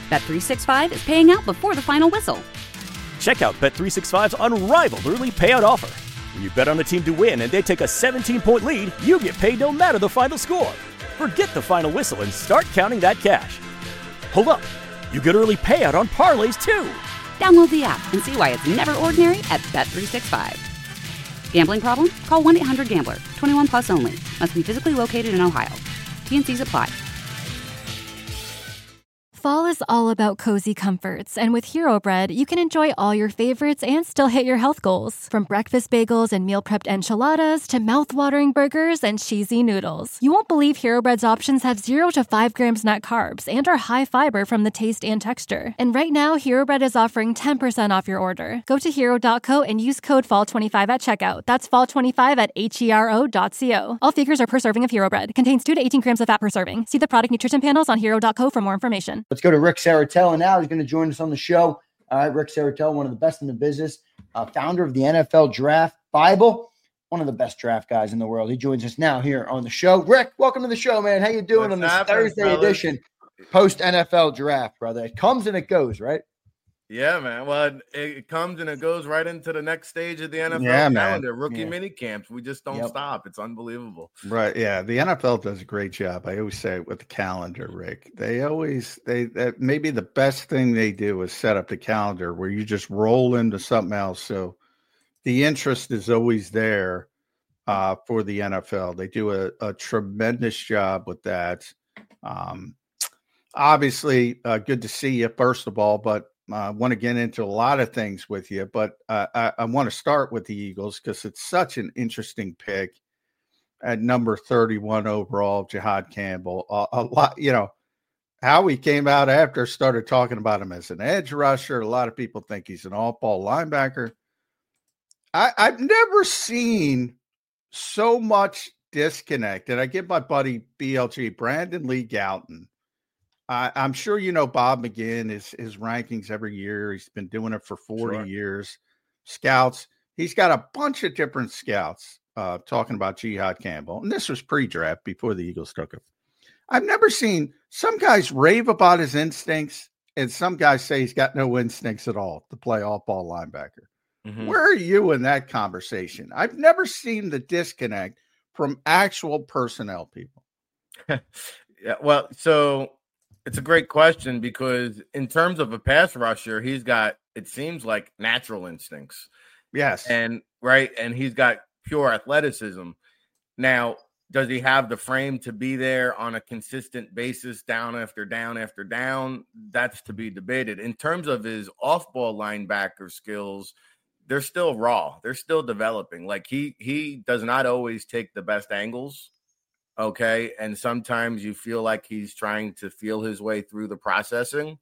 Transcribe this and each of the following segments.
Bet365 is paying out before the final whistle. Check out Bet365's unrivaled early payout offer. When you bet on a team to win and they take a 17-point lead, you get paid no matter the final score. Forget the final whistle and start counting that cash. Hold up. You get early payout on parlays, too. Download the app and see why it's never ordinary at Bet365. Gambling problem? Call 1-800-GAMBLER. 21 plus only. Must be physically located in Ohio. T&Cs apply. Fall is all about cozy comforts, and with Hero Bread, you can enjoy all your favorites and still hit your health goals. From breakfast bagels and meal-prepped enchiladas to mouth-watering burgers and cheesy noodles. You won't believe Hero Bread's options have 0 to 5 grams net carbs and are high fiber from the taste and texture. And right now, Hero Bread is offering 10% off your order. Go to hero.co and use code FALL25 at checkout. That's FALL25 at HERO.co. All figures are per serving of Hero Bread. Contains 2 to 18 grams of fat per serving. See the product nutrition panels on hero.co for more information. Let's go to Rick Saratella now. He's going to join us on the show. All right, Rick Saratella, one of the best in the business, founder of the NFL Draft Bible, one of the best draft guys in the world. He joins us now here on the show. Rick, welcome to the show, man. How you doing on this Thursday edition, post-NFL Draft, brother? It comes and it goes, right? Yeah, man. Well, it comes and it goes right into the next stage of the NFL calendar. Rookie mini camps. We just don't stop. It's unbelievable. Right. Yeah. The NFL does a great job. I always say it with the calendar, Rick. They maybe the best thing they do is set up the calendar where you just roll into something else. So the interest is always there for the NFL. They do a tremendous job with that. Obviously, good to see you, first of all, but I want to get into a lot of things with you, but I want to start with the Eagles because it's such an interesting pick at number 31 overall, Jihad Campbell. A lot, how he came out after started talking about him as an edge rusher. A lot of people think he's an all-ball linebacker. I've never seen so much disconnect, and I give my buddy BLG, Brandon Lee Gouton. I'm sure Bob McGinn, his rankings every year. He's been doing it for 40 years. Scouts. He's got a bunch of different scouts talking about Jihad Campbell. And this was pre-draft before the Eagles took him. I've never seen some guys rave about his instincts and some guys say he's got no instincts at all to play off-ball linebacker. Mm-hmm. Where are you in that conversation? I've never seen the disconnect from actual personnel people. Yeah, well, so it's a great question because in terms of a pass rusher, he's got, it seems like, natural instincts. Yes. And he's got pure athleticism. Now, does he have the frame to be there on a consistent basis, down after down after down? That's to be debated. In terms of his off-ball linebacker skills, they're still raw. They're still developing. Like he does not always take the best angles. Okay. And sometimes you feel like he's trying to feel his way through the processing.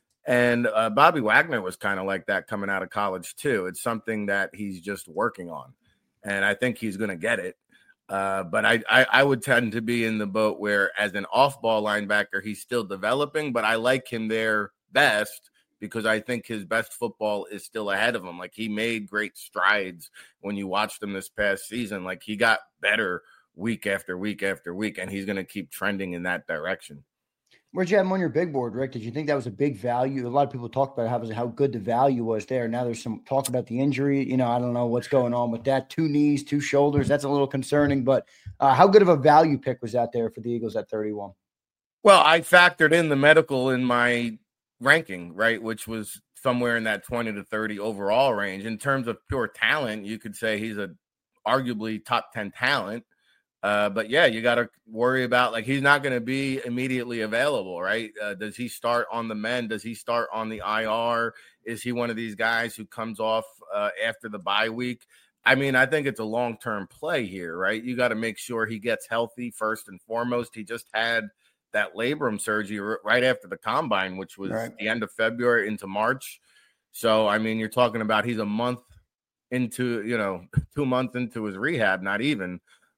And Bobby Wagner was kind of like that coming out of college too. It's something that he's just working on. And I think he's going to get it. But I would tend to be in the boat where as an off-ball linebacker, he's still developing, but I like him there best because I think his best football is still ahead of him. Like he made great strides when you watched him this past season. Like he got better week after week after week, and he's going to keep trending in that direction. Where'd you have him on your big board, Rick? Did you think that was a big value? A lot of people talked about how good the value was there. Now there's some talk about the injury. I don't know what's going on with that. 2 knees, 2 shoulders. That's a little concerning. But how good of a value pick was that there for the Eagles at 31? Well, I factored in the medical in my ranking, right, which was somewhere in that 20 to 30 overall range. In terms of pure talent, you could say he's a arguably top 10 talent. But yeah, you got to worry about, like, he's not going to be immediately available, right? Does he start on the mend? Does he start on the IR? Is he one of these guys who comes off after the bye week? I mean, I think it's a long-term play here, right? You got to make sure he gets healthy first and foremost. He just had that labrum surgery right after the combine, which was the end of February into March. So, I mean, you're talking about he's a month into, 2 months into his rehab, not even.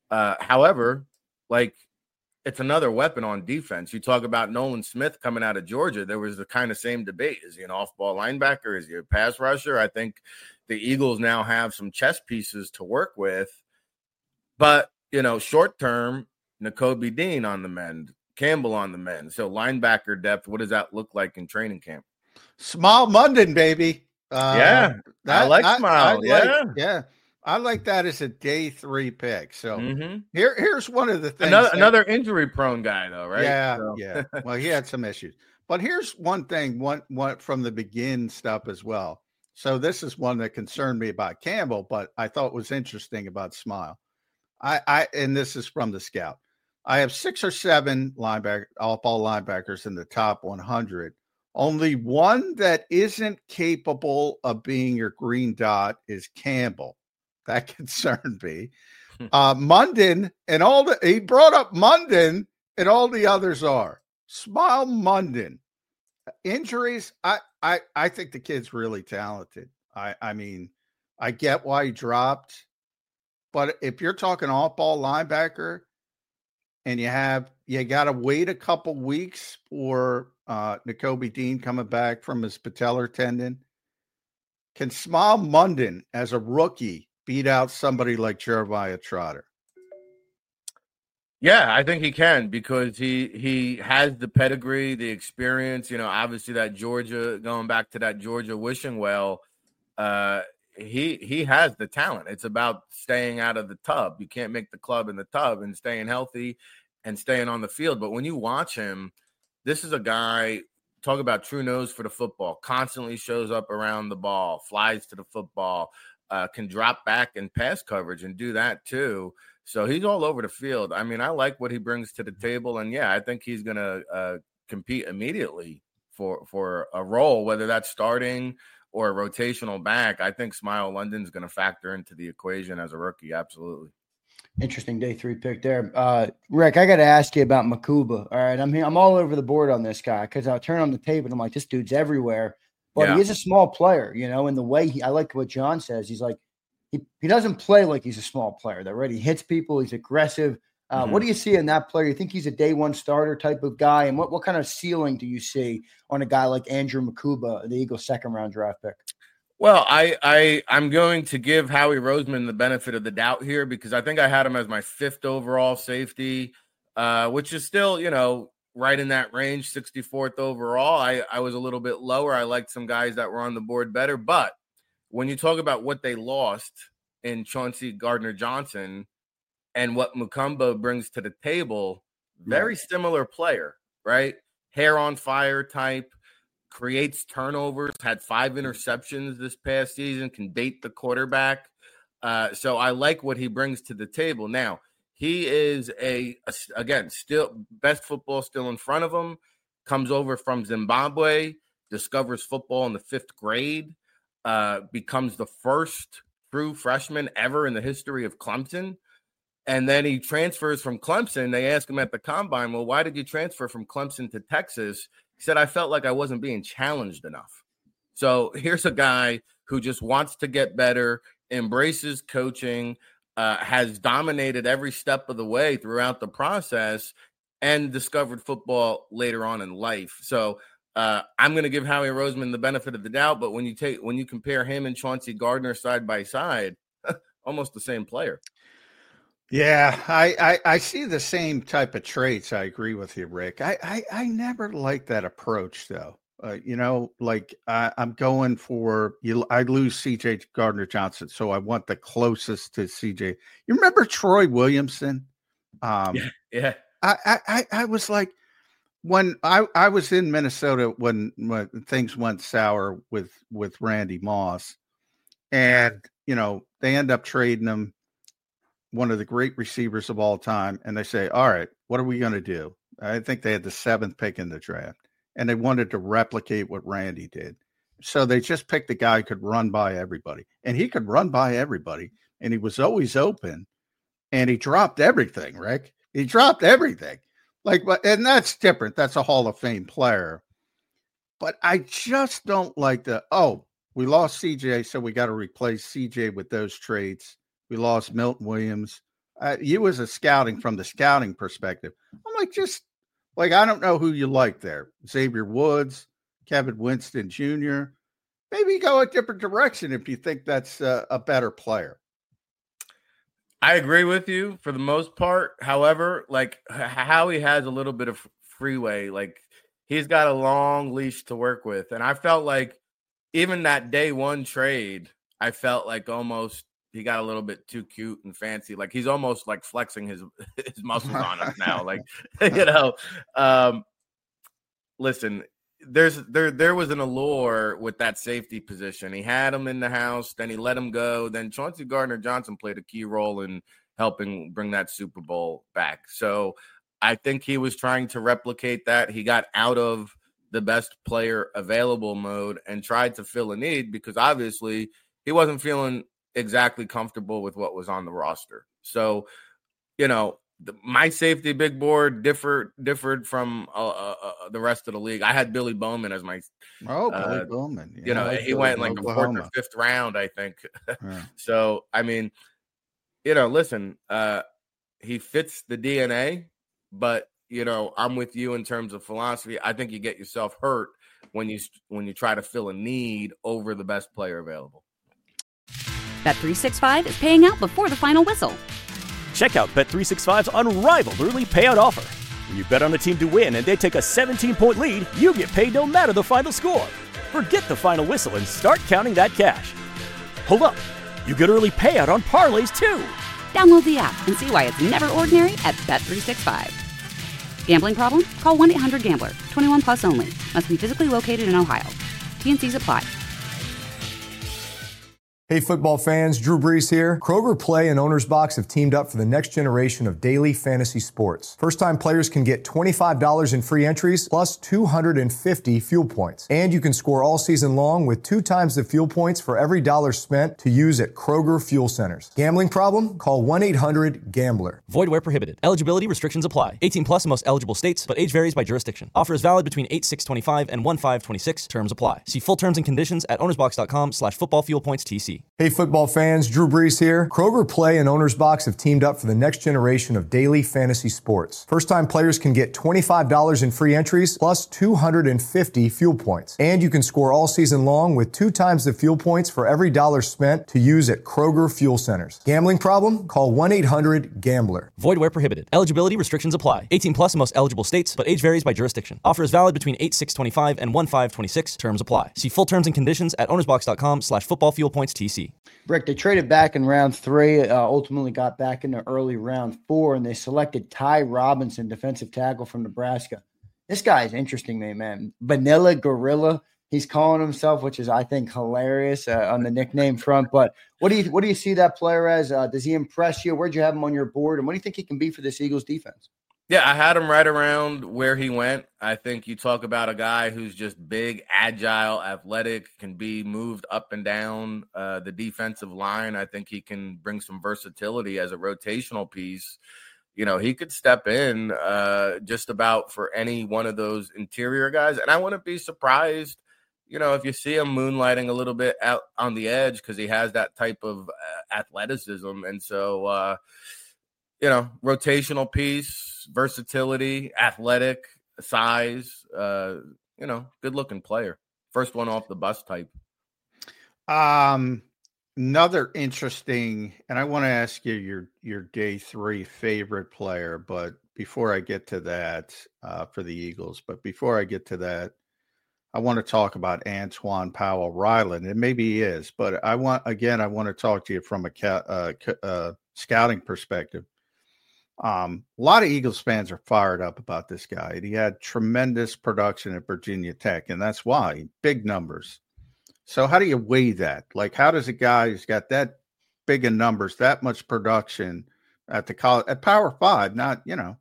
However, like, it's another weapon on defense. You talk about Nolan Smith coming out of Georgia. There was the kind of same debate. Is he an off-ball linebacker? Is he a pass rusher? I think the Eagles now have some chess pieces to work with. But, short term, Nakobe Dean on the mend. Campbell on the men. So linebacker depth, what does that look like in training camp? Smile Munden, baby. I like Smile. I like that as a day 3 pick. So Mm-hmm. here's one of the things. Another injury prone guy, though, right? Yeah. Well, he had some issues. But here's one thing, one from the begin stuff as well. So this is one that concerned me about Campbell, but I thought was interesting about Smile. And this is from the scout. I have 6 or 7 all-ball linebackers in the top 100. Only one that isn't capable of being your green dot is Campbell. That concerned me. Munden and he brought up Munden and all the others are. Smile Munden. Injuries, I think the kid's really talented. I mean, I get why he dropped, but if you're talking off-ball linebacker and you got to wait a couple weeks for Nakobe Dean coming back from his patellar tendon, can Smile Munden as a rookie beat out somebody like Jeremiah Trotter? Yeah, I think he can because he has the pedigree, the experience. Obviously going back to that Georgia wishing well, he has the talent. It's about staying out of the tub. You can't make the club in the tub, and staying healthy and staying on the field. But when you watch him, this is a guy, talk about true nose for the football, constantly shows up around the ball, flies to the football, can drop back in pass coverage and do that too. So he's all over the field. I mean, I like what he brings to the table. And yeah, I think he's going to compete immediately for a role, whether that's starting or a rotational back. I think Smile London's going to factor into the equation as a rookie. Absolutely. Interesting day 3 pick there. Rick, I got to ask you about Makuba. All right. I'm all over the board on this guy because I'll turn on the tape and I'm like, this dude's everywhere. But he is a small player, in the way I like what John says. He's like, he doesn't play like he's a small player. That he hits people. He's aggressive. What do you see in that player? You think he's a day 1 starter type of guy? And what kind of ceiling do you see on a guy like Andrew Makuba, the Eagles' 2nd round draft pick? Well, I'm going to give Howie Roseman the benefit of the doubt here because I think I had him as my 5th overall safety, which is still, right in that range, 64th overall. I was a little bit lower. I liked some guys that were on the board better. But when you talk about what they lost in Chauncey Gardner-Johnson and what Mukumba brings to the table, very similar player, right? Hair on fire type, creates turnovers, had 5 interceptions this past season, can bait the quarterback. So I like what he brings to the table. Now, he is again, still best football still in front of him, comes over from Zimbabwe, discovers football in the 5th grade, becomes the first true freshman ever in the history of Clemson. And then he transfers from Clemson. They ask him at the combine, well, why did you transfer from Clemson to Texas? He said, I felt like I wasn't being challenged enough. So here's a guy who just wants to get better, embraces coaching, has dominated every step of the way throughout the process, and discovered football later on in life. So I'm going to give Howie Roseman the benefit of the doubt, but when you compare him and Chauncey Gardner side by side, almost the same player. Yeah, I see the same type of traits. I agree with you, Rick. I never liked that approach, though. I'm going for you. I lose C.J. Gardner-Johnson, so I want the closest to C.J. You remember Troy Williamson? Yeah. I was like, when I was in Minnesota when things went sour with Randy Moss, and they end up trading him, one of the great receivers of all time, and they say, all right, what are we going to do? I think they had the 7th pick in the draft, and they wanted to replicate what Randy did. So they just picked a guy who could run by everybody, and he could run by everybody, and he was always open, and he dropped everything, Rick. He dropped everything. And that's different. That's a Hall of Fame player. But I just don't like we lost CJ, so we got to replace CJ with those traits. We lost Milton Williams. You as a from the scouting perspective, I'm like, I don't know who you like there. Xavier Woods, Kevin Winston Jr. Maybe go a different direction if you think that's a better player. I agree with you for the most part. However, like Howie has a little bit of freeway. Like he's got a long leash to work with. And I felt like even that day one trade, I felt like almost he got a little bit too cute and fancy. Like he's almost like flexing his muscles on us now. Like, listen, there was an allure with that safety position. He had him in the house, then he let him go. Then Chauncey Gardner-Johnson played a key role in helping bring that Super Bowl back. So I think he was trying to replicate that. He got out of the best player available mode and tried to fill a need because obviously he wasn't feeling exactly comfortable with what was on the roster. So, my safety big board differed from the rest of the league. I had Billy Bowman as my Billy Bowman. Yeah, he went like the 4th or 5th round, I think. Yeah. So I mean, listen, he fits the DNA, but I'm with you in terms of philosophy. I think you get yourself hurt when you try to fill a need over the best player available. Bet365 is paying out before the final whistle. Check out Bet365's unrivaled early payout offer. When you bet on a team to win and they take a 17-point lead, you get paid no matter the final score. Forget the final whistle and start counting that cash. Hold up. You get early payout on parlays, too. Download the app and see why it's never ordinary at Bet365. Gambling problem? Call 1-800-GAMBLER. 21 plus only. Must be physically located in Ohio. T&Cs apply. Hey football fans, Drew Brees here. Kroger Play and Owner's Box have teamed up for the next generation of daily fantasy sports. First-time players can get $25 in free entries plus 250 fuel points. And you can score all season long with 2 times the fuel points for every dollar spent to use at Kroger Fuel Centers. Gambling problem? Call 1-800-GAMBLER. Void where prohibited. Eligibility restrictions apply. 18 plus in most eligible states, but age varies by jurisdiction. Offer is valid between 8/6/25 and 1/5/26. Terms apply. See full terms and conditions at ownersbox.com/footballfuelpointstc. Hey football fans, Drew Brees here. Kroger Play and Owner's Box have teamed up for the next generation of daily fantasy sports. First-time players can get $25 in free entries plus 250 fuel points. And you can score all season long with 2 times the fuel points for every dollar spent to use at Kroger Fuel Centers. Gambling problem? Call 1-800-GAMBLER. Void where prohibited. Eligibility restrictions apply. 18 plus in most eligible states, but age varies by jurisdiction. Offer is valid between 8/6/25 and 1/5/26. Terms apply. See full terms and conditions at ownersbox.com/footballfuelpointstc. Rick, they traded back in round 3, ultimately got back into early round 4, and they selected Ty Robinson, defensive tackle from Nebraska. This guy is interesting, man. Vanilla Gorilla, he's calling himself, which is, I think, hilarious on the nickname front. But what do you see that player as? Does he impress you? Where'd you have him on your board? And what do you think he can be for this Eagles defense? Yeah, I had him right around where he went. I think you talk about a guy who's just big, agile, athletic, can be moved up and down the defensive line. I think he can bring some versatility as a rotational piece. He could step in just about for any one of those interior guys. And I wouldn't be surprised, if you see him moonlighting a little bit out on the edge because he has that type of athleticism. And so, rotational piece, versatility, athletic, size, good looking player. First one off the bus type. Another interesting, and I want to ask you your day 3 favorite player, but before I get to that, for the Eagles, but before I get to that, I want to talk about Antoine Powell-Ryland, and maybe he is, but I want to talk to you from a scouting perspective. A lot of Eagles fans are fired up about this guy. He had tremendous production at Virginia Tech, and that's why big numbers. So how do you weigh that? Like, how does a guy who's got that big in numbers, that much production at the college, at Power 5, not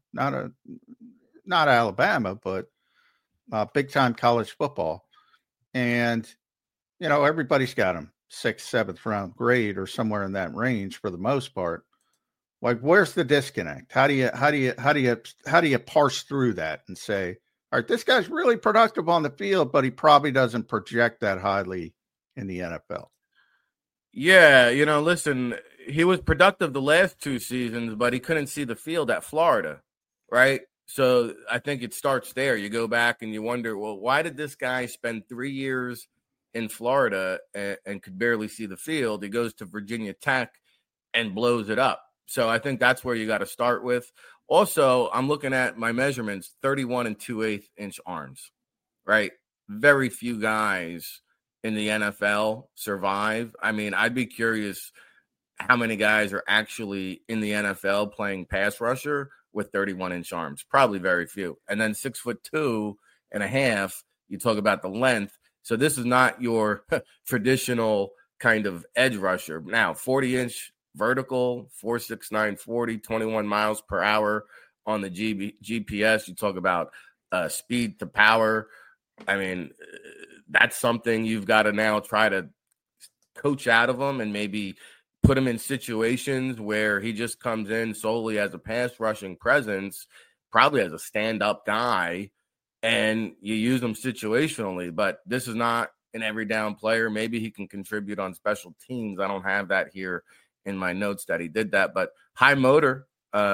Alabama, but big time college football, and everybody's got him 6th, 7th round grade or somewhere in that range for the most part. Like, where's the disconnect? How do you parse through that and say, all right, this guy's really productive on the field, but he probably doesn't project that highly in the NFL? Yeah, listen, he was productive the last 2 seasons, but he couldn't see the field at Florida, right? So I think it starts there. You go back and you wonder, well, why did this guy spend 3 years in Florida and could barely see the field? He goes to Virginia Tech and blows it up. So I think that's where you got to start with. Also, I'm looking at my measurements, 31 2/8 inch arms, right? Very few guys in the NFL survive. I mean, I'd be curious how many guys are actually in the NFL playing pass rusher with 31-inch arms. Probably very few. And then 6'2.5", you talk about the length. So this is not your traditional kind of edge rusher. Now, 40-inch vertical, 4.69 40, 21 miles per hour on the GPS. You talk about speed to power. I mean, that's something you've got to now try to coach out of him and maybe put him in situations where he just comes in solely as a pass rushing presence, probably as a stand-up guy, and you use him situationally. But this is not an every down player. Maybe he can contribute on special teams. I don't have that here in my notes that he did that, but high motor,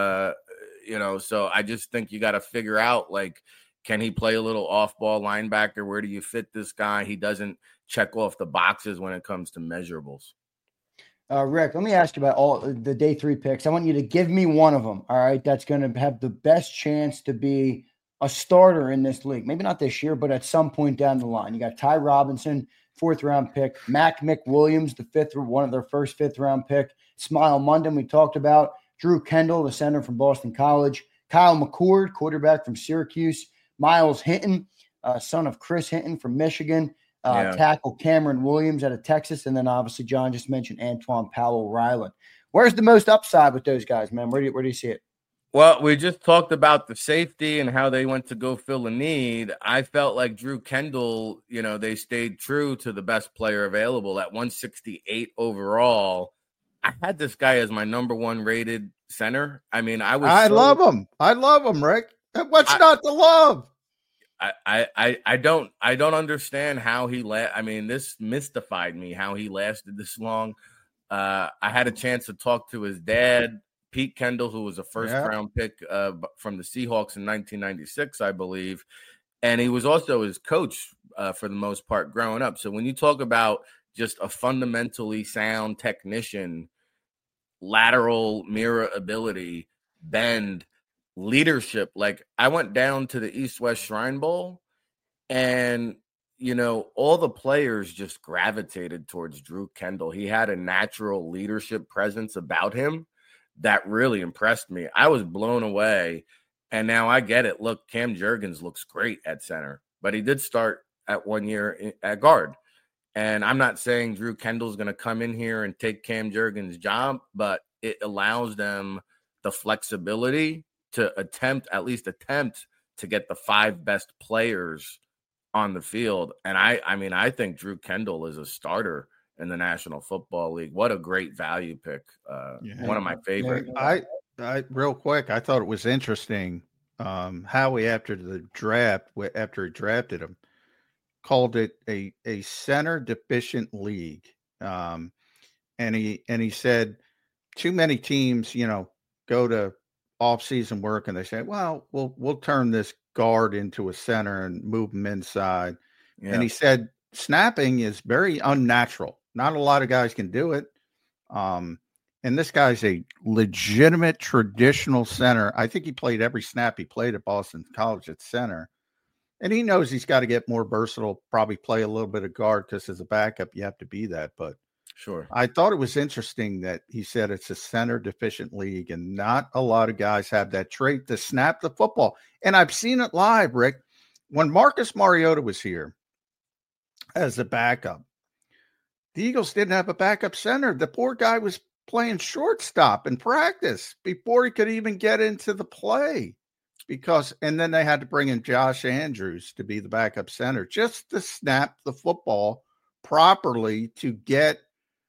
so I just think you got to figure out, like, can he play a little off-ball linebacker? Where do you fit this guy? He doesn't check off the boxes when it comes to measurables. Rick, let me ask you about all the day 3 picks. I want you to give me one of them, all right, that's going to have the best chance to be a starter in this league. Maybe not this year, but at some point down the line. You got Ty Robinson, 4th-round pick. Mac McWilliams, one of their first 5th-round pick. Smile Munden, we talked about. Drew Kendall, the center from Boston College. Kyle McCord, quarterback from Syracuse. Myles Hinton, son of Chris Hinton from Michigan. Tackle Cameron Williams out of Texas. And then obviously John just mentioned Antoine Powell-Ryland. Where's the most upside with those guys, man? Where do you see it? Well, we just talked about the safety and how they went to go fill a need. I felt like Drew Kendall, they stayed true to the best player available at 168 overall. I had this guy as my number 1 rated center. I mean, I love him. I love him, Rick. What's not to love? I don't understand how he this mystified me, how he lasted this long. I had a chance to talk to his dad, Pete Kendall, who was a first-round pick from the Seahawks in 1996, I believe. And he was also his coach for the most part growing up. So when you talk about just a fundamentally sound technician, lateral mirror ability, bend, leadership, like I went down to the East-West Shrine Bowl and all the players just gravitated towards Drew Kendall. He had a natural leadership presence about him that really impressed me. I was blown away. And now I get it. Look, Cam Jurgens looks great at center, but he did start at 1 year at guard. And I'm not saying Drew Kendall's going to come in here and take Cam Jurgens' job, but it allows them the flexibility to attempt to get the 5 best players on the field. And I think Drew Kendall is a starter in the National Football League. What a great value pick. One of my favorite. I real quick, I thought it was interesting. Howie, after the draft, after he drafted him, called it a center deficient league. And he said too many teams, go to off-season work and they say, well, we'll turn this guard into a center and move him inside. Yeah. And he said snapping is very unnatural. Not a lot of guys can do it. And this guy's a legitimate traditional center. I think he played every snap he played at Boston College at center. And he knows he's got to get more versatile, probably play a little bit of guard because as a backup, you have to be that. But sure, I thought it was interesting that he said it's a center deficient league and not a lot of guys have that trait to snap the football. And I've seen it live, Rick. When Marcus Mariota was here as a backup, the Eagles didn't have a backup center. The poor guy was playing shortstop in practice before he could even get into the play and then they had to bring in Josh Andrews to be the backup center just to snap the football properly to get,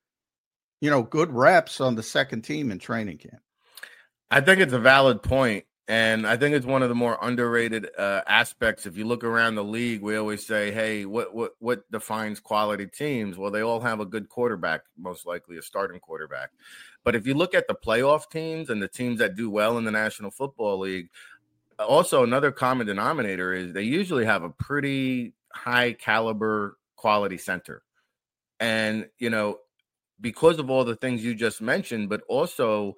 good reps on the second team in training camp. I think it's a valid point. And I think it's one of the more underrated aspects. If you look around the league, we always say, hey, what defines quality teams? Well, they all have a good quarterback, most likely a starting quarterback. But if you look at the playoff teams and the teams that do well in the National Football League, also another common denominator is they usually have a pretty high caliber quality center. And, because of all the things you just mentioned, but also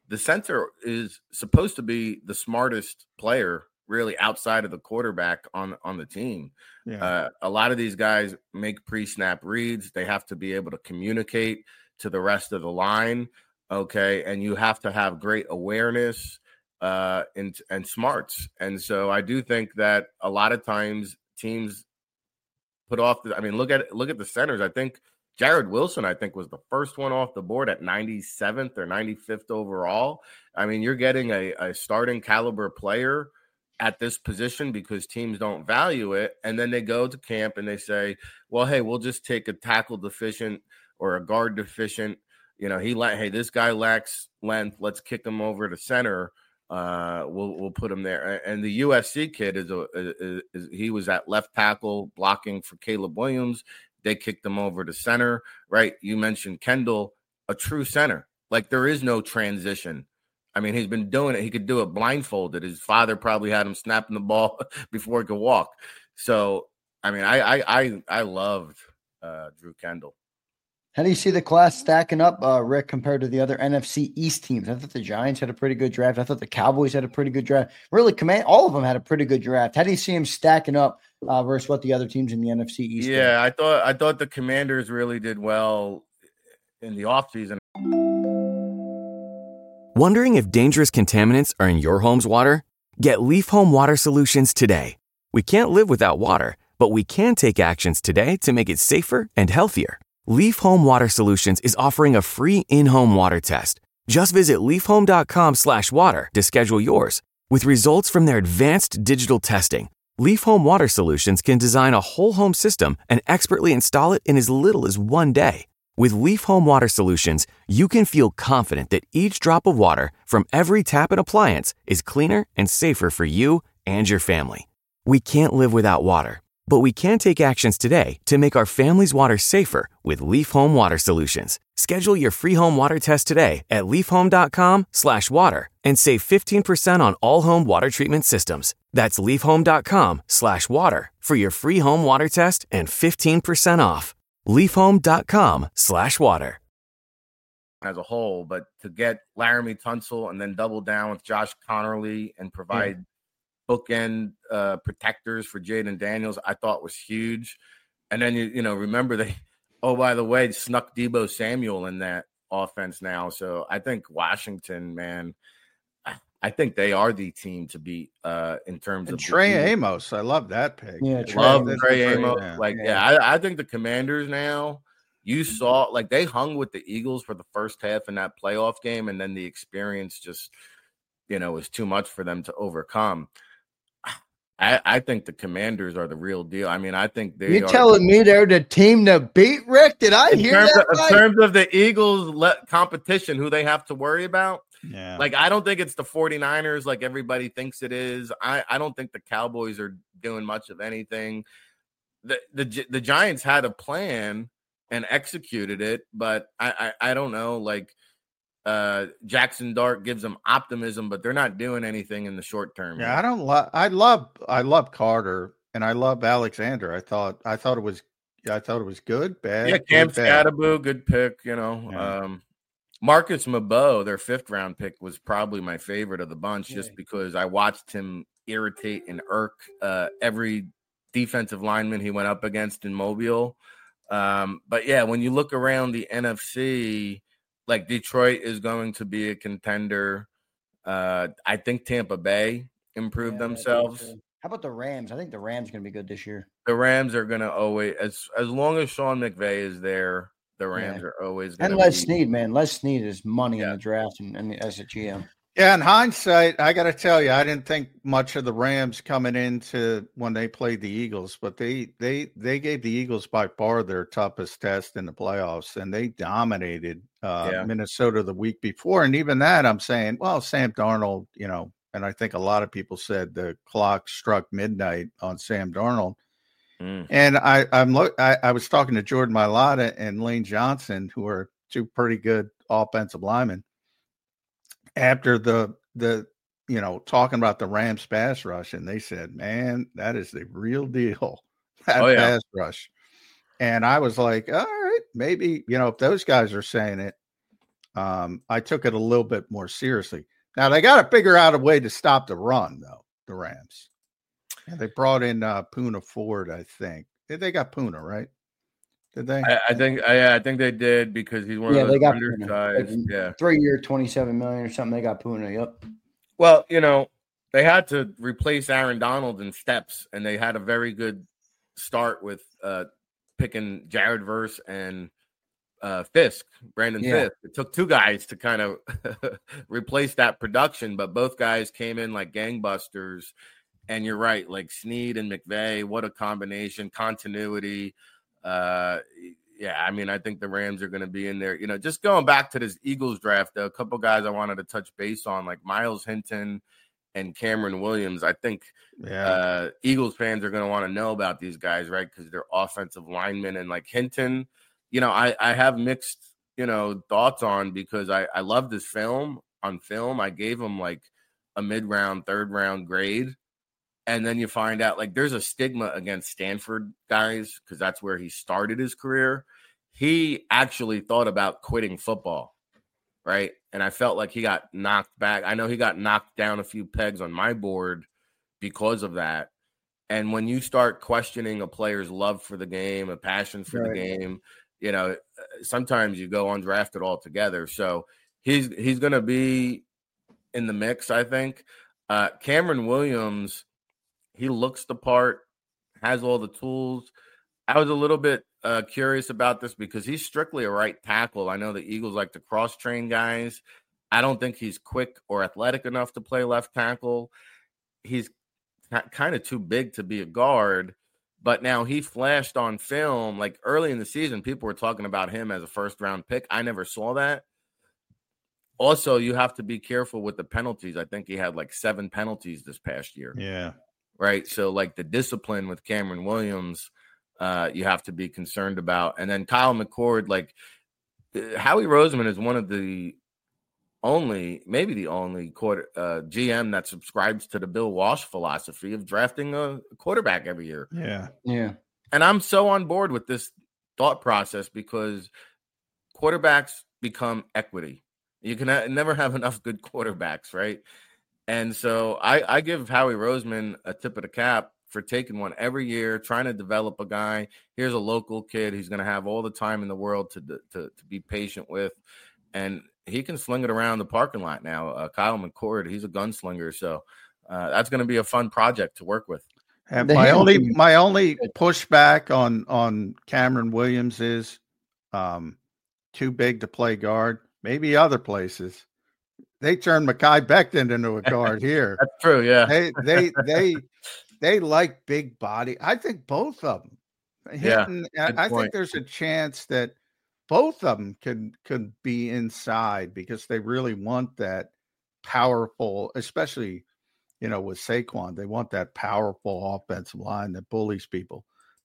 the center is supposed to be the smartest player really outside of the quarterback on the team. Yeah. A lot of these guys make pre-snap reads. They have to be able to communicate to the rest of the line. Okay. And you have to have great awareness and smarts. And so I do think that a lot of times teams put off look at the centers. I think Jared Wilson, was the first one off the board at 97th or 95th overall. I mean, you're getting a starting caliber player at this position because teams don't value it. And then they go to camp and they say, well, hey, we'll just take a tackle deficient or a guard deficient. This guy lacks length. Let's kick him over to center. We'll put him there. And the USC kid he was at left tackle blocking for Caleb Williams. They kicked him over to center, right? You mentioned Kendall, a true center. Like, there is no transition. I mean, he's been doing it. He could do it blindfolded. His father probably had him snapping the ball before he could walk. So, I mean, I loved Drew Kendall. How do you see the class stacking up, Rick, compared to the other NFC East teams? I thought the Giants had a pretty good draft. I thought the Cowboys had a pretty good draft. Really, all of them had a pretty good draft. How do you see them stacking up versus what the other teams in the NFC East did? I thought the Commanders really did well in the offseason. Wondering if dangerous contaminants are in your home's water? Get Leaf Home Water Solutions today. We can't live without water, but we can take actions today to make it safer and healthier. Leaf Home Water Solutions is offering a free in-home water test. Just visit leafhome.com/water to schedule yours. With results from their advanced digital testing, Leaf Home Water Solutions can design a whole home system and expertly install it in as little as 1 day. With Leaf Home Water Solutions, you can feel confident that each drop of water from every tap and appliance is cleaner and safer for you and your family. We can't live without water, but we can take actions today to make our family's water safer with Leaf Home Water Solutions. Schedule your free home water test today at leafhome.com/water and save 15% on all home water treatment systems. That's leafhome.com/water for your free home water test and 15% off. leafhome.com/water. As a whole, but to get Laramie Tunsil and then double down with Josh Connerly and provide bookend protectors for Jaden Daniels, I thought was huge. And then, remember by the way, snuck Deebo Samuel in that offense now. So I think Washington, man, I think they are the team to beat in terms of Trey Amos. I love that pick. Yeah, Trey Amos. I think the Commanders now, you saw, they hung with the Eagles for the first half in that playoff game, and then the experience just, was too much for them to overcome. I think the Commanders are the real deal. I mean, I think You're telling me they're the team to beat, Rick? Did I hear that right? In terms of the Eagles competition, who they have to worry about, I don't think it's the 49ers like everybody thinks it is. I don't think the Cowboys are doing much of anything. The Giants had a plan and executed it, but I don't know, Jackson Dart gives them optimism, but they're not doing anything in the short term. Yeah, I love Carter and I love Alexander. I thought it was good, bad. Yeah, Cam Scatterbo, good pick. Marcus Mabeau, their 5th round pick, was probably my favorite of the bunch, just because I watched him irritate and irk every defensive lineman he went up against in Mobile. But yeah, when you look around the NFC, Detroit is going to be a contender. I think Tampa Bay improved themselves. How about the Rams? I think the Rams are going to be good this year. The Rams are going to always, as long as Sean McVay is there, the Rams are always going to be. And Les Snead, man. Les Snead is money in the draft and as a GM. Yeah, in hindsight, I got to tell you, I didn't think much of the Rams coming into when they played the Eagles, but they gave the Eagles by far their toughest test in the playoffs, and they dominated Minnesota the week before. And even that, I'm saying, well, Sam Darnold, and I think a lot of people said the clock struck midnight on Sam Darnold. And I was talking to Jordan Mailata and Lane Johnson, who are two pretty good offensive linemen, after the talking about the Rams pass rush, and they said, man, that is the real deal, pass rush. And I was like, all right, maybe, if those guys are saying it, I took it a little bit more seriously. Now they got to figure out a way to stop the run, though. The Rams. And they brought in Poona Ford, I think. They got Poona, right? Did they? I think they did because he's one of those undersized. Like 3-year, $27 million or something. They got Poona. Yep. Well, they had to replace Aaron Donald in steps, and they had a very good start with picking Jared Verse and Fisk, Brandon Fisk. It took two guys to kind of replace that production, but both guys came in like gangbusters. And you're right, like Snead and McVay, what a combination, continuity. I think the Rams are going to be in there. Just going back to this Eagles draft, a couple guys I wanted to touch base on, like Miles Hinton and Cameron Williams. I think Eagles fans are going to want to know about these guys, right? Because they're offensive linemen. And like Hinton, I have mixed, thoughts on, because I love this film. On film, I gave him like a mid-round, third-round grade. And then you find out, like, there's a stigma against Stanford guys because that's where he started his career. He actually thought about quitting football, right? And I felt like he got knocked back. I know he got knocked down a few pegs on my board because of that. And when you start questioning a player's love for the game, a passion for the game, sometimes you go undrafted altogether. So he's going to be in the mix, I think. Cameron Williams, he looks the part, has all the tools. I was a little bit curious about this because he's strictly a right tackle. I know the Eagles like to cross-train guys. I don't think he's quick or athletic enough to play left tackle. He's kind of too big to be a guard. But now he flashed on film. Like early in the season, people were talking about him as a first-round pick. I never saw that. Also, you have to be careful with the penalties. I think he had like 7 penalties this past year. Yeah. Right. So like the discipline with Cameron Williams, you have to be concerned about. And then Kyle McCord, like Howie Roseman is one of the maybe the only GM that subscribes to the Bill Walsh philosophy of drafting a quarterback every year. Yeah. Yeah. And I'm so on board with this thought process because quarterbacks become equity. You can never have enough good quarterbacks, right? And so I give Howie Roseman a tip of the cap for taking one every year, trying to develop a guy. Here's a local kid he's going to have all the time in the world to be patient with. And he can sling it around the parking lot now. Kyle McCord, he's a gunslinger. So that's going to be a fun project to work with. And my only pushback on Cameron Williams is too big to play guard. Maybe other places. They turned Mekhi Becton into a guard here. That's true, yeah. They like big body. I think both of them. I think there's a chance that both of them could be inside because they really want that powerful, especially with Saquon. They want that powerful offensive line that bullies people.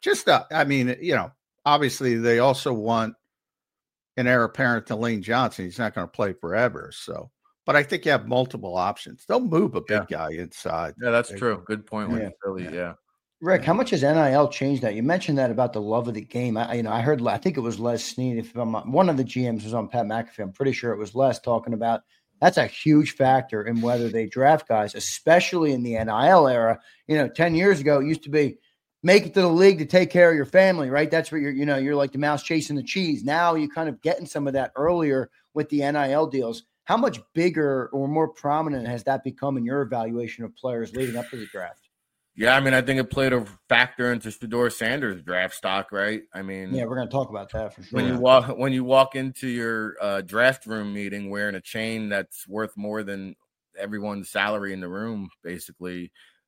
Obviously they also want an heir apparent to Lane Johnson. He's not going to play forever, so. But I think you have multiple options. They'll move a big guy inside. Yeah, that's true. Good point with Philly. Yeah. Rick, how much has NIL changed that? You mentioned that about the love of the game. I heard. I think it was Les Snead. If I'm not, one of the GMs was on Pat McAfee. I'm pretty sure it was Les talking about that's a huge factor in whether they draft guys, especially in the NIL era. 10 years ago, it used to be make it to the league to take care of your family, right? That's where you're like the mouse chasing the cheese. Now you're kind of getting some of that earlier with the NIL deals. How much bigger or more prominent has that become in your evaluation of players leading up to the draft? Yeah, I think it played a factor into Shedeur Sanders' draft stock, right? Yeah, we're going to talk about that for sure. When you walk into your draft room meeting wearing a chain that's worth more than everyone's salary in the room, basically,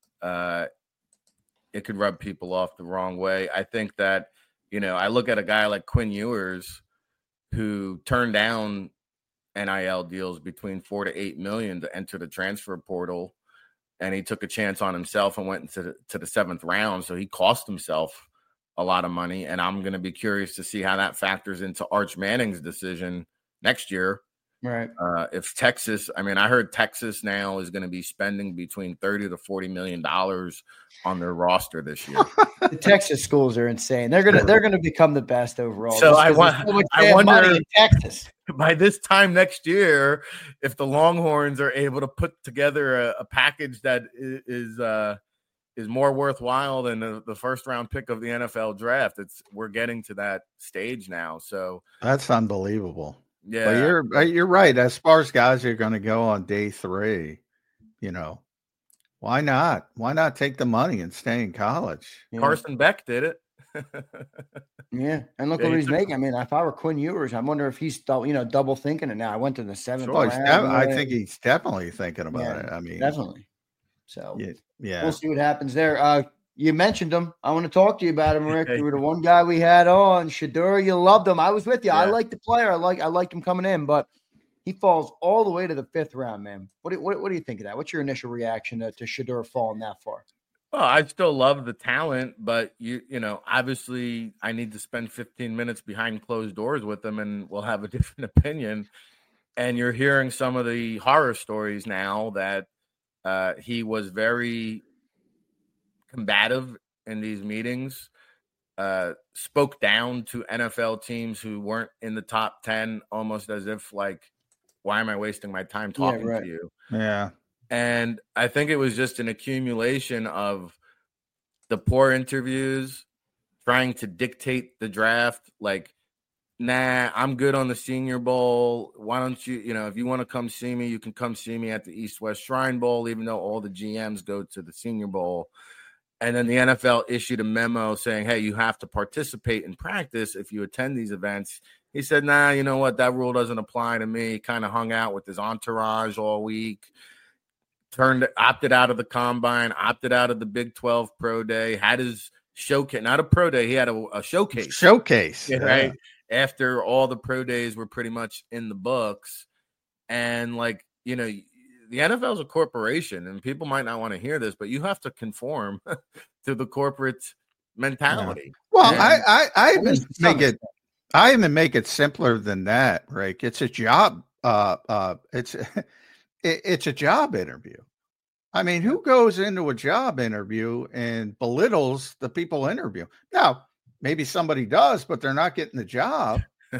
it could rub people off the wrong way. I think that, I look at a guy like Quinn Ewers who turned down NIL deals between $4 to $8 million to enter the transfer portal. And he took a chance on himself and went into the 7th round. So he cost himself a lot of money. And I'm going to be curious to see how that factors into Arch Manning's decision next year. Right. If Texas, I heard Texas now is going to be spending between $30 to $40 million on their roster this year. The Texas schools are insane. They're gonna become the best overall. So I wonder in Texas. by this time next year, if the Longhorns are able to put together a package that is more worthwhile than the first round pick of the NFL draft, we're getting to that stage now. So that's unbelievable. Yeah, but you're right. As far as guys are going to go on day 3, why not? Why not take the money and stay in college? Carson Beck did it. Yeah, and look what he's making. I mean, if I were Quinn Ewers, I wonder if he's double thinking it now. I went to the 7th round. I think he's definitely thinking about it. I mean, definitely. So yeah, we'll see what happens there. You mentioned him. I want to talk to you about him, Rick. You were the one guy we had on. Shedeur, you loved him. I was with you. Yeah. I like the player. I like him coming in, but he falls all the way to the 5th round, man. What do you think of that? What's your initial reaction to Shedeur falling that far? Well, I still love the talent, but you know, obviously I need to spend 15 minutes behind closed doors with him and we'll have a different opinion. And you're hearing some of the horror stories now that he was very combative in these meetings, spoke down to NFL teams who weren't in the top 10, almost as if like, why am I wasting my time talking to you? Yeah. And I think it was just an accumulation of the poor interviews, trying to dictate the draft. Like, nah, I'm good on the Senior Bowl. Why don't you, if you want to come see me, you can come see me at the East-West Shrine Bowl, even though all the GMs go to the Senior Bowl. And then the NFL issued a memo saying, hey, you have to participate in practice if you attend these events. He said, nah, you know what? That rule doesn't apply to me. Kind of hung out with his entourage all week. Opted out of the combine, opted out of the Big 12 Pro Day, had his showcase, not a pro day, he had a showcase. Right? After all the pro days were pretty much in the books. And the NFL is a corporation, and people might not want to hear this, but you have to conform to the corporate mentality. Yeah. Well, I even make it simpler than that, Rick. It's a job. It's a job interview. I mean, who goes into a job interview and belittles the people interview? Now, maybe somebody does, but they're not getting the job.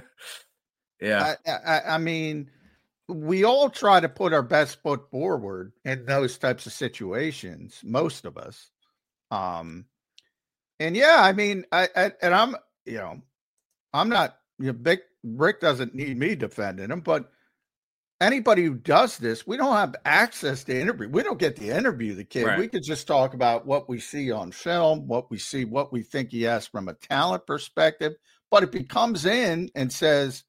Yeah. I mean, we all try to put our best foot forward in those types of situations, most of us. And yeah, I mean, I'm not, Rick doesn't need me defending him, but anybody who does this, we don't have access to interview. We don't get to interview the kid. Right. We could just talk about what we see on film, what we think he has from a talent perspective. But if he comes in and says,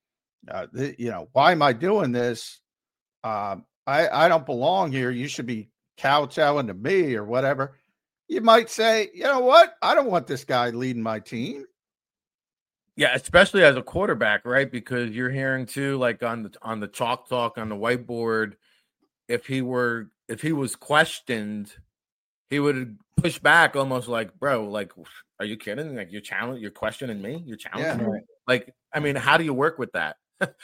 why am I doing this? I don't belong here. You should be kowtowing to me or whatever. You might say, you know what? I don't want this guy leading my team. Yeah, especially as a quarterback, right? Because you're hearing too, like on the chalk talk on the whiteboard, if he was questioned, he would push back almost like, bro, like, are you kidding? Like you're questioning me? You're challenging me? Like, I mean, how do you work with that?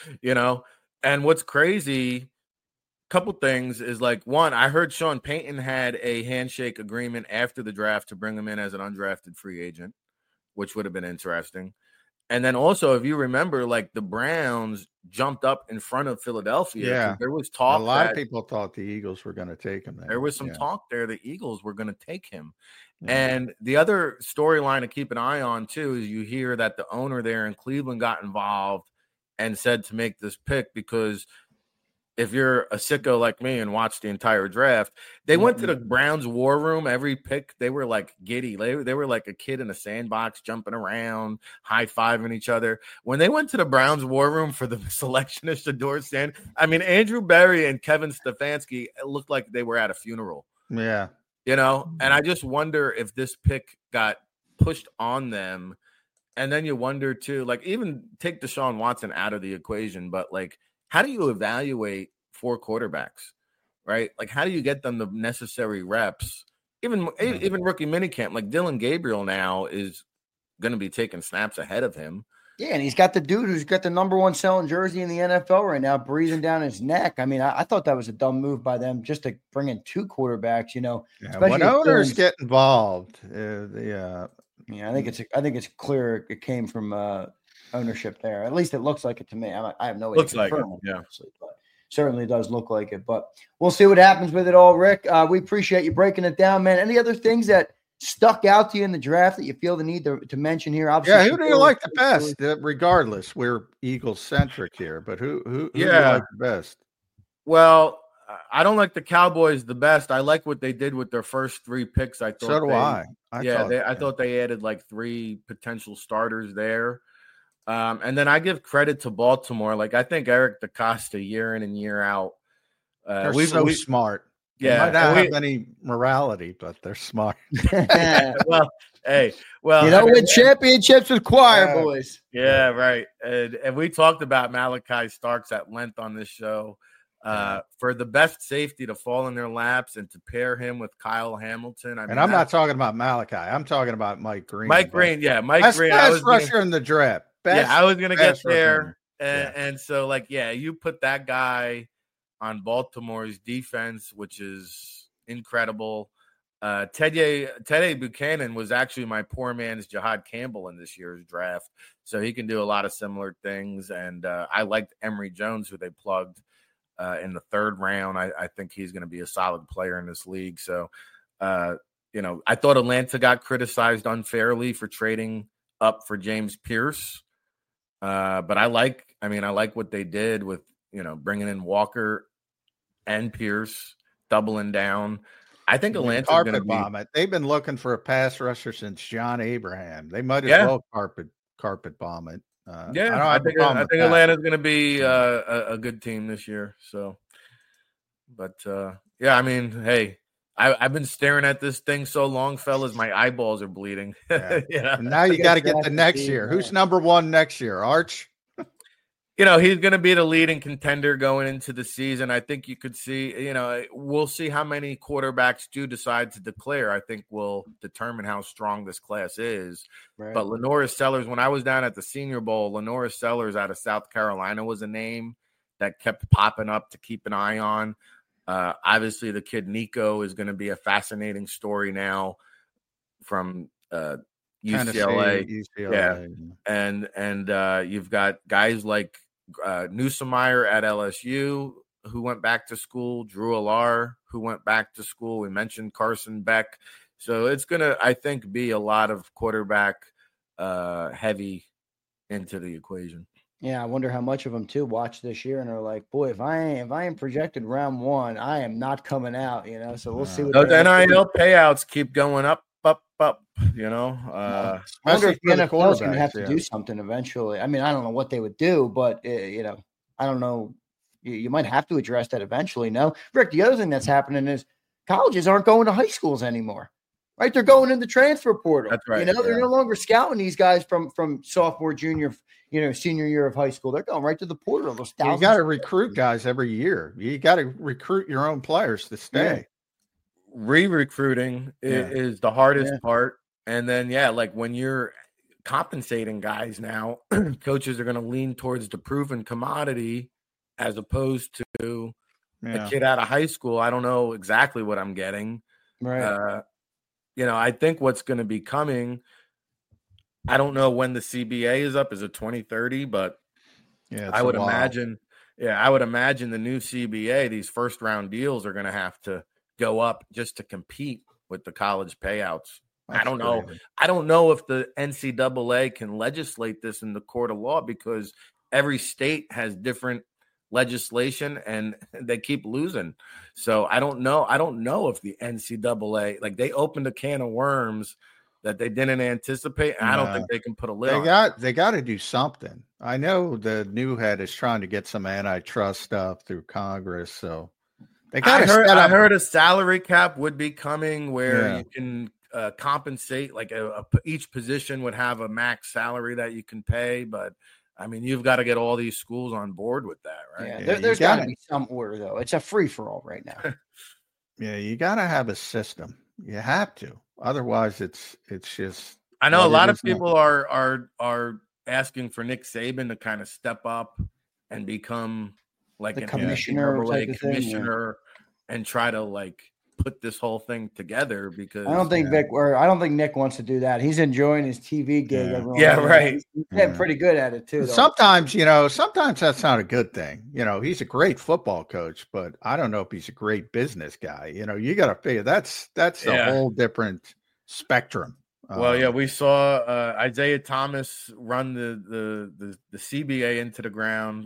And what's crazy, couple things is like, one, I heard Sean Payton had a handshake agreement after the draft to bring him in as an undrafted free agent, which would have been interesting. And then also, if you remember, like the Browns jumped up in front of Philadelphia. Yeah, there was talk. A lot of people thought the Eagles were going to take him. There was some talk there. The Eagles were going to take him. Yeah. And the other storyline to keep an eye on too is you hear that the owner there in Cleveland got involved and said to make this pick because if you're a sicko like me and watched the entire draft, they went to the Browns war room. Every pick, they were like giddy. They were like a kid in a sandbox jumping around, high-fiving each other. When they went to the Browns war room for the selection of Shedeur Sanders, I mean, Andrew Berry and Kevin Stefanski looked like they were at a funeral. Yeah. And I just wonder if this pick got pushed on them. And then you wonder too, like even take Deshaun Watson out of the equation, but like, how do you evaluate 4 quarterbacks, right? Like, how do you get them the necessary reps? Even rookie minicamp, like Dylan Gabriel now is going to be taking snaps ahead of him. Yeah, and he's got the dude who's got the number 1 selling jersey in the NFL right now, breathing down his neck. I mean, I thought that was a dumb move by them just to bring in 2 quarterbacks. When owners get involved, I think it's clear it came from ownership there. At least it looks like it to me. I have no way Looks to like confirm it, yeah. obviously, but certainly does look like it. But we'll see what happens with it all, Rick. We appreciate you breaking it down, man. Any other things that stuck out to you in the draft that you feel the need to mention here? Obviously, who do you like the best? Regardless, we're Eagles centric here, but who do you like the best? Well, I don't like the Cowboys the best. I like what they did with their first 3 picks. I thought so do I. I thought they added like 3 potential starters there. And then I give credit to Baltimore. Like, I think Eric DeCosta, year in and year out, they're so smart. Yeah, they might not have any morality, but they're smart. well, win championships with choir boys. Yeah, right. And we talked about Malachi Starks at length on this show. For the best safety to fall in their laps and to pair him with Kyle Hamilton. I'm not talking about Malachi. I'm talking about Mike Green. Mike Green. Best rusher in the draft. I was going to get there. And so, like, you put that guy on Baltimore's defense, which is incredible. Teddy Buchanan was actually my poor man's Jihad Campbell in this year's draft. So he can do a lot of similar things. And I liked Emory Jones, who they plugged in the 3rd round. I think he's going to be a solid player in this league. So, I thought Atlanta got criticized unfairly for trading up for James Pierce. But I like what they did with, bringing in Walker and Pierce, doubling down. I think Atlanta's going to bomb it. They've been looking for a pass rusher since John Abraham. They might as well carpet bomb it. I think Atlanta's going to be a good team this year. So, but hey, I've been staring at this thing so long, fellas. My eyeballs are bleeding. Yeah. And now you got to get the next year. Who's number 1 next year? Arch? He's going to be the leading contender going into the season. I think you could see, we'll see how many quarterbacks do decide to declare. I think will determine how strong this class is. Right. But Lenoris Sellers, when I was down at the Senior Bowl, Lenoris Sellers out of South Carolina was a name that kept popping up to keep an eye on. Obviously, the kid Nico is going to be a fascinating story now from UCLA. Yeah. And you've got guys like Newsomeyer at LSU who went back to school, Drew Alar who went back to school. We mentioned Carson Beck. So it's going to, I think, be a lot of quarterback heavy into the equation. Yeah, I wonder how much of them too watch this year and are like, boy, if I am projected round 1, I am not coming out, So we'll see what those NIL payouts keep going up. I wonder if the NFL is going to have to do something eventually. I mean, I don't know what they would do, but I don't know. You might have to address that eventually. No, Rick. The other thing that's happening is colleges aren't going to high schools anymore, right? They're going in the transfer portal. That's right. They're no longer scouting these guys from sophomore, junior, senior year of high school. They're going right to the portal. You got to recruit guys every year. You got to recruit your own players to stay. Yeah. Re-recruiting is the hardest part. And then, like when you're compensating guys now, coaches are going to lean towards the proven commodity as opposed to a kid out of high school. I don't know exactly what I'm getting. Right. I think what's going to be coming, I don't know when the CBA is up. Is it 2030? But I would imagine the new CBA, these first round deals are going to have to go up just to compete with the college payouts. I don't know. I don't know if the NCAA can legislate this in the court of law because every state has different legislation and they keep losing. So I don't know. I don't know if the NCAA, like, they opened a can of worms that they didn't anticipate. And I don't think they can put a lid on. They got to do something. I know the new head is trying to get some antitrust stuff through Congress. So I heard a salary cap would be coming where you can compensate, like each position would have a max salary that you can pay. But I mean, you've got to get all these schools on board with that, right? Yeah, there's got to be some order, though. It's a free for all right now. Yeah, you got to have a system. You have to. Otherwise, it's just. I know a lot of people are asking for Nick Saban to kind of step up and become like the an commissioner and try to like put this whole thing together because I don't think Nick wants to do that. He's enjoying his TV gig. Right. He's getting pretty good at it too. Sometimes that's not a good thing. He's a great football coach, but I don't know if he's a great business guy. You got to figure that's a whole different spectrum. Well, we saw Isaiah Thomas run the CBA into the ground.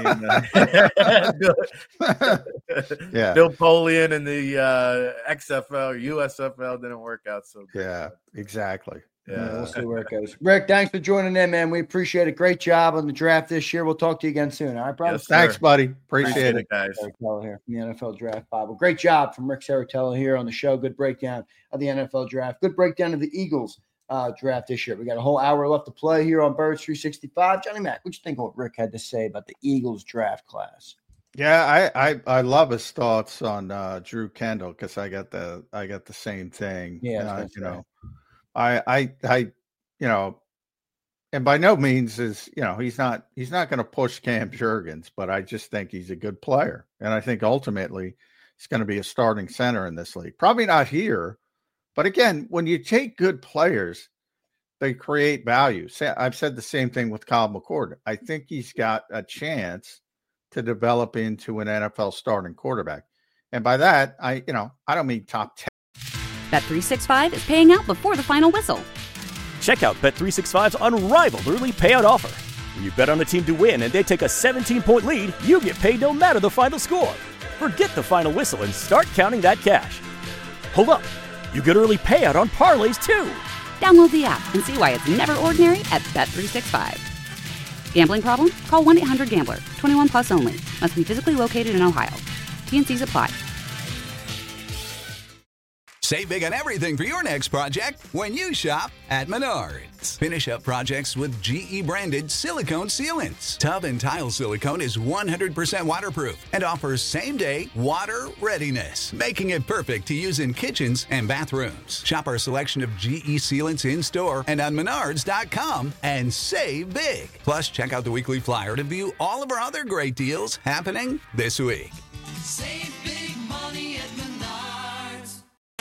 Bill Polian and the XFL, USFL didn't work out so good. Yeah, exactly. Yeah, we'll see where it goes. Rick, thanks for joining in, man. We appreciate it. Great job on the draft this year. We'll talk to you again soon. All right, brother? Yes, thanks, buddy. Appreciate it, guys. Here from the NFL Draft Bible. Great job from Rick Serritella here on the show. Good breakdown of the NFL Draft. Good breakdown of the Eagles draft this year. We got a whole hour left to play here on Birds 365. Johnny Mac, what you think of what Rick had to say about the Eagles draft class? Yeah, I love his thoughts on Drew Kendall because I got the same thing. Yeah, I and by no means is he's not going to push Cam Jurgens, but I just think he's a good player, and I think ultimately he's going to be a starting center in this league. Probably not here. But again, when you take good players, they create value. I've said the same thing with Kyle McCord. I think he's got a chance to develop into an NFL starting quarterback. And by that, I don't mean top 10. Bet365 is paying out before the final whistle. Check out Bet365's unrivaled early payout offer. When you bet on a team to win and they take a 17-point lead, you get paid no matter the final score. Forget the final whistle and start counting that cash. Hold up. You get early payout on parlays, too. Download the app and see why it's never ordinary at Bet365. Gambling problem? Call 1-800-GAMBLER. 21 plus only. Must be physically located in Ohio. T&Cs apply. Save big on everything for your next project when you shop at Menards. Finish up projects with GE-branded silicone sealants. Tub and tile silicone is 100% waterproof and offers same-day water readiness, making it perfect to use in kitchens and bathrooms. Shop our selection of GE sealants in-store and on Menards.com and save big. Plus, check out the weekly flyer to view all of our other great deals happening this week. Save